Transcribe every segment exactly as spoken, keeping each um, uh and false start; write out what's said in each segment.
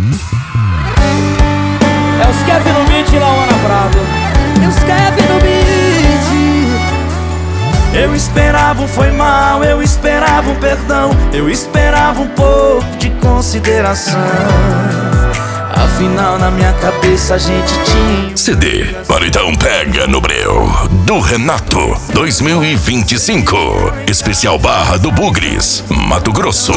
É os Kevin no beat e Lauana Prado. E os Kevin no beat. Eu esperava um foi mal, eu esperava um perdão, eu esperava um pouco de consideração. Afinal na minha cabeça a gente tinha C D Paredão Pega no Breu do Renato dois mil e vinte e cinco. Especial Barra do Bugres, Mato Grosso.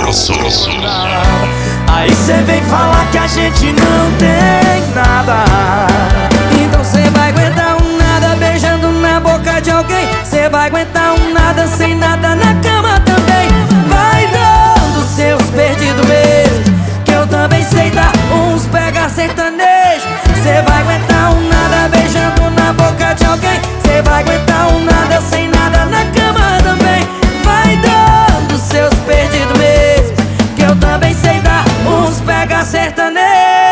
Aí cê vem falar que a gente não tem nada. Então cê vai aguentar um nada beijando na boca de alguém. Cê vai aguentar um nada sem nada na cama também. Vai dando seus perdidos mesmo, que eu também sei dar uns pega sertanejo. Cê vai aguentar um nada beijando na boca de alguém. Cê vai aguentar um nada sem nada na cama também. Vai dando seus perdidos mesmo, que eu também sei dar uns pega sertanejo.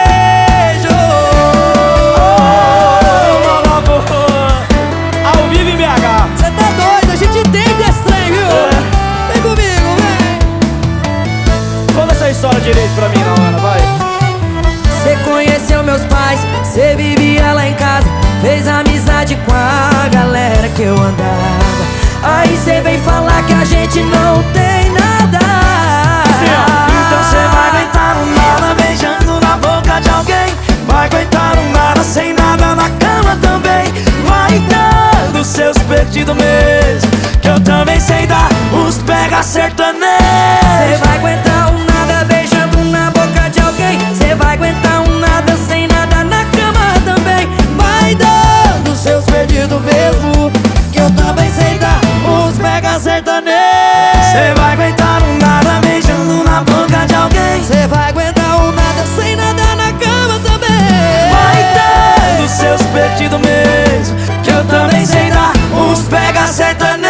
Ao vivo em B H. Cê tá doido, a gente entende esse trem, viu? É. Vem comigo, vem. Conta essa história direito pra mim, Lauana, vai. Cê conheceu meus pais, cê vivia lá em casa, fez amizade com a galera que eu andava. Aí cê vem falar que a gente não tem nada. Então cê vai aguentar um nada beijando na boca de alguém. Vai aguentar um nada sem nada na cama também. Vai dando seus perdidos mesmo, que eu também sei dar uns pega sertanejo. Cê vai aguentar um nada beijando na boca de alguém. Cê vai aguentar um nada sem nada na cama também. Vai dando seus perdidos mesmo, que eu também sei dar uns pega sertanejo. Cê vai aguentar um nada beijando na boca de alguém. Cê vai aguentar um nada sem nada na cama também. Vai dando seus perdidos mesmo, que eu também sei dar uns pega sertanejo.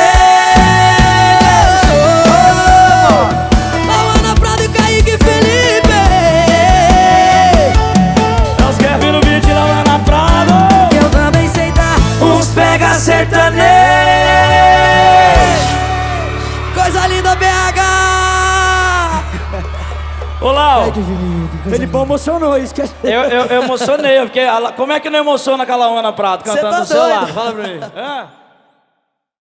Lauana Prado e Kaique Felipe. É os Kevin no beat e Lauana Prado. Que eu também sei dar Uns pega sertanejo. coisa linda, B H. Ô Lau, Felipão emocionou, esquece. Eu, eu, eu emocionei, eu fiquei. Como é que não emociona com a Lauana Prado cantando tá do seu doido. lado? Fala pra mim. Hã?